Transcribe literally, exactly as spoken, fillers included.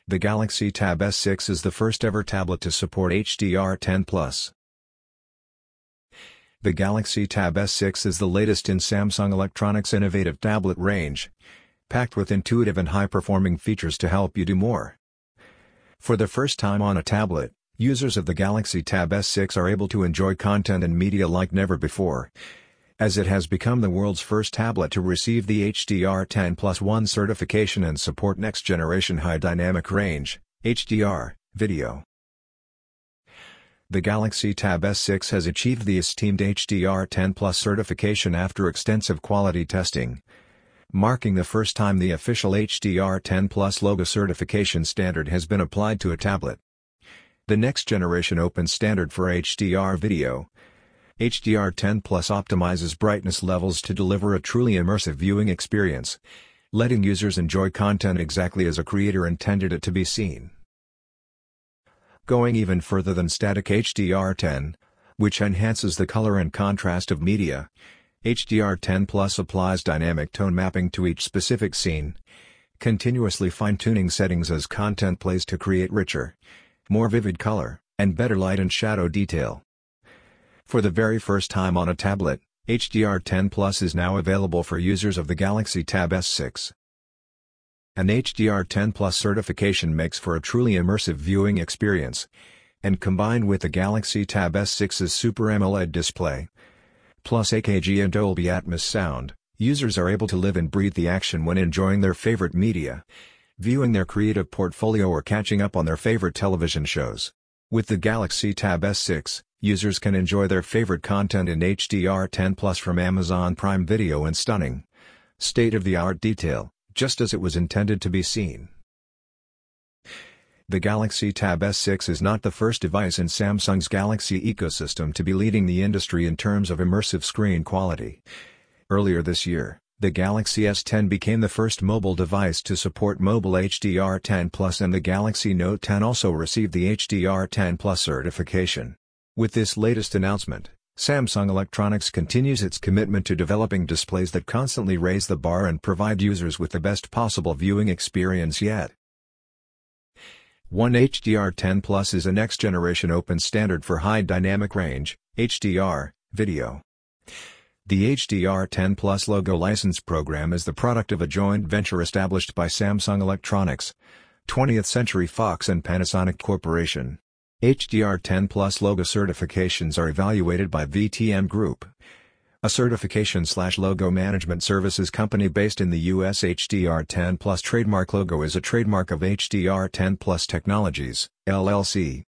The Galaxy Tab S six is the first ever tablet to support H D R ten plus. The Galaxy Tab S six is the latest in Samsung Electronics' innovative tablet range, packed with intuitive and high-performing features to help you do more. For the first time on a tablet, users of the Galaxy Tab S six are able to enjoy content and media like never before, as it has become the world's first tablet to receive the H D R ten plus one certification and support next-generation high dynamic range, H D R, video. The Galaxy Tab S six has achieved the esteemed H D R ten plus certification after extensive quality testing, marking the first time the official H D R ten plus logo certification standard has been applied to a tablet. The next-generation open standard for H D R video, H D R ten plus optimizes brightness levels to deliver a truly immersive viewing experience, letting users enjoy content exactly as a creator intended it to be seen. Going even further than static H D R ten, which enhances the color and contrast of media, H D R ten plus applies dynamic tone mapping to each specific scene, continuously fine-tuning settings as content plays to create richer, more vivid color, and better light and shadow detail. For the very first time on a tablet, H D R ten plus is now available for users of the Galaxy Tab S six. An H D R ten plus certification makes for a truly immersive viewing experience, and combined with the Galaxy Tab S six's Super AMOLED display, plus A K G and Dolby Atmos sound, users are able to live and breathe the action when enjoying their favorite media, viewing their creative portfolio or catching up on their favorite television shows. With the Galaxy Tab S six, users can enjoy their favorite content in H D R ten plus from Amazon Prime Video in stunning, state-of-the-art detail, just as it was intended to be seen. The Galaxy Tab S six is not the first device in Samsung's Galaxy ecosystem to be leading the industry in terms of immersive screen quality. Earlier this year, the Galaxy S ten became the first mobile device to support mobile H D R ten plus, and the Galaxy Note ten also received the H D R ten plus certification. With this latest announcement, Samsung Electronics continues its commitment to developing displays that constantly raise the bar and provide users with the best possible viewing experience yet. One H D R ten plus is a next-generation open standard for high dynamic range, H D R, video. The H D R ten plus logo license program is the product of a joint venture established by Samsung Electronics, twentieth Century Fox and Panasonic Corporation. H D R ten plus logo certifications are evaluated by V T M Group, a certification-slash-logo management services company based in the U S. H D R ten plus trademark logo is a trademark of H D R ten plus Technologies, L L C.